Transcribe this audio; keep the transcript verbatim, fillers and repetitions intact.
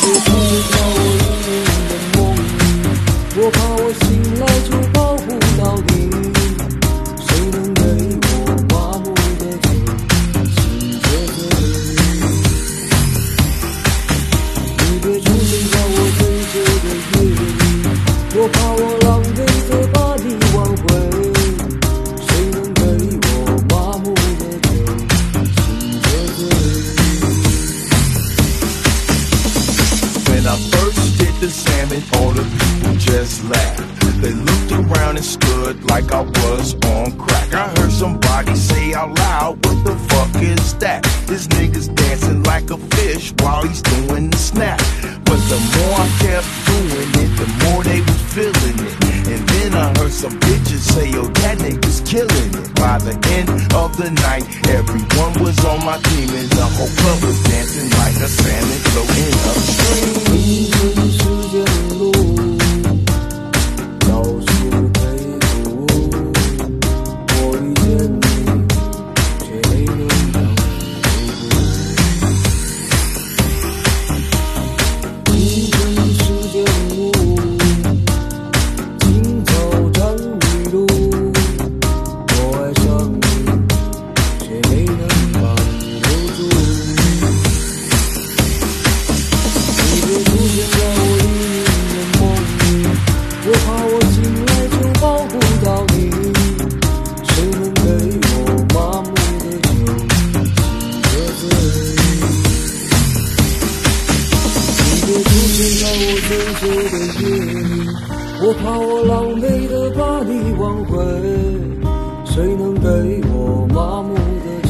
我怕我醒来就保护到你，谁能给我麻木的酒，醒着醉？你别出现在我醉酒的夜里，我怕我狼狈的把你挽回，谁能给我麻木的酒，醒着醉 ？When I first did the salmon, all the people just laughed. They looked around and stood like I was on crack. I heard somebody say out loud, what the fuck is that? This nigga's dancing like a fish while he's doing the snap. But the more I kept doing it, the more they was feeling it. And then I heard some bitches say, yo, that nigga's killing it. By the end of the night, everyone was on my team and the whole club was dancing like a salmon floating upstream. 青春时间路，倒数陪步，我遇见你，却没能让你留步。青春时间路，今早站一路，我爱上你，却没能把你留住。你别出现在我黎明的梦里，我怕我醒来就保护到你，谁能给我麻木的酒，醒着醉？你别出现在我醉酒的夜里，我怕我狼狈的把你挽回，谁能给我麻木的酒？